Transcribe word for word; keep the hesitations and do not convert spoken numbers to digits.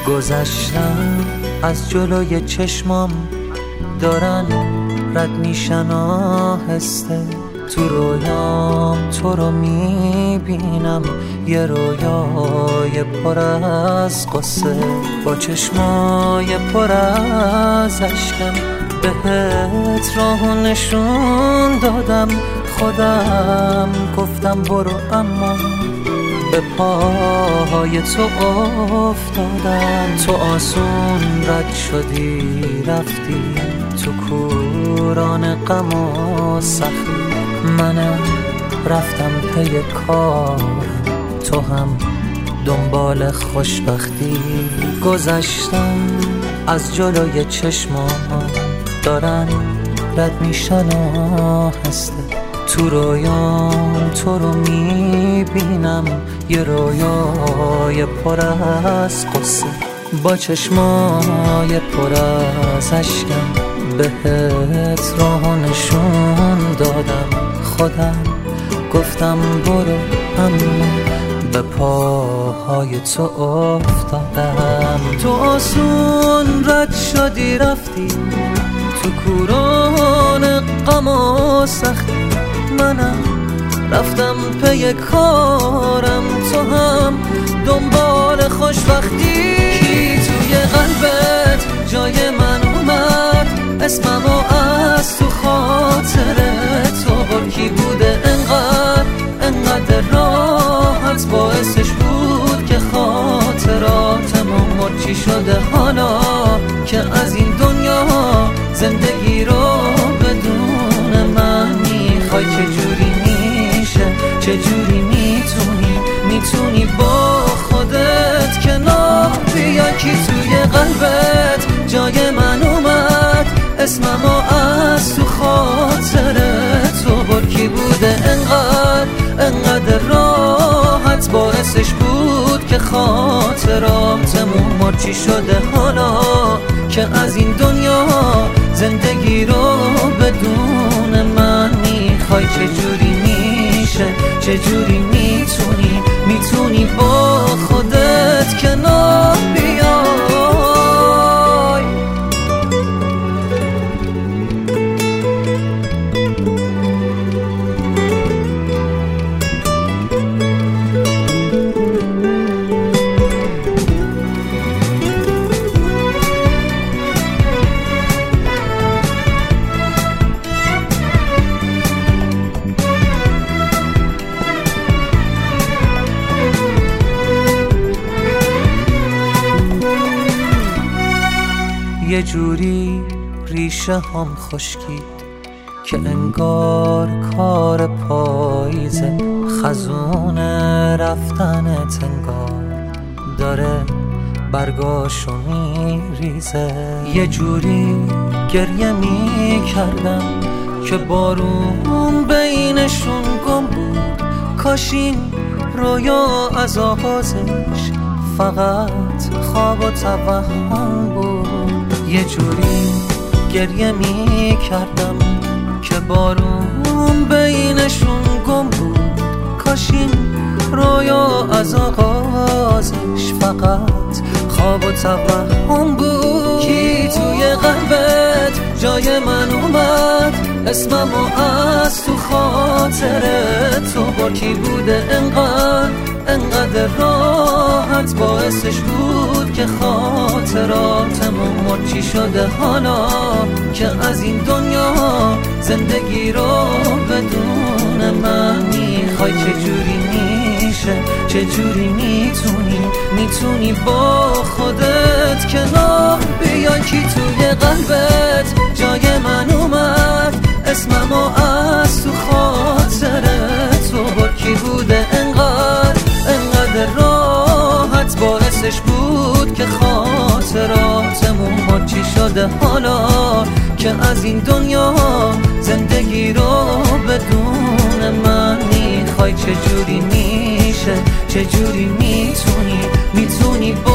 گذشتم از جلوی چشمام دارن رد میشن آهسته، تو رویام تو رو میبینم، یه رویای پر از قصه، با چشمای پر از اشکم بهت راهو نشون دادم، خودم گفتم برو اما به پاهای تو افتادم. تو آسون رد شدی رفتی تو کوران غم و سختی، منم رفتم پی کارم، تو هم دنبال خوشبختی. گذشتم از جلوی چشمام دارن رد میشن آهسته، تو رویام تو رو میبینم، یه رویای پر از قصه، با چشمای پر از اشکم بهت راهو نشون دادم، خودم گفتم برو اما به پاهای تو افتادم. تو آسون رد شدی رفتی تو کوران غم و سختی، منم رفتم پی کارم، تو هم دنبال خوشبختی. کی توی قلبت جای من اومد، اسممو از تو خاطر تو بر، کی بوده انقدر انقدر راحت باعثش بود که خاطراتمون مرچی شده، حالا که از این دنیا زندگی رو بدون من میخوای، چجوری میشه چجوری میتونی میتونی با خودت کنار بیای. کی توی قلبت جای من اومد، اسممو از تو خاطر تو بر، کی بوده انقدر انقدر راحت باعثش بود که خاطراتمون مرچی شده، حالا که از این دنیا زندگی رو بدون من میخوای، چجوری میشه چجوری میتونی میتونی با خودت کنار بیای. یه جوری ریشه هم خشکید که انگار کار پاییزه، خزون رفتنت انگار داره برگاشو میریزه. یه جوری گریه میکردم که بارون بینشون گم بود، کاش این رویا از آغازش فقط خواب و توهم بود. یه جوری گریه می کردم که بارون بینشون گم بود، کاش این رویا از آغازش فقط خواب و توهم بود. کی توی قلبت جای من اومد، اسممو از تو خاطر تو بر، کی بوده انقدر انقدر راحت باعثش بود که خاطراتمون مرچی شده، حالا که از این دنیا زندگی رو بدون من میخوای، چجوری میشه چجوری میتونی میتونی با خودت کنار بیای. کی توی قلبت جای من اومد، اسممو از تو خاطر تو بر، کی بوده انقدر انقدر راحت باعثش بود که خاطراتمون مرچی شده، حالا که از این دنیا زندگی رو بدون من میخوای، چجوری میشه چجوری میتونی میتونی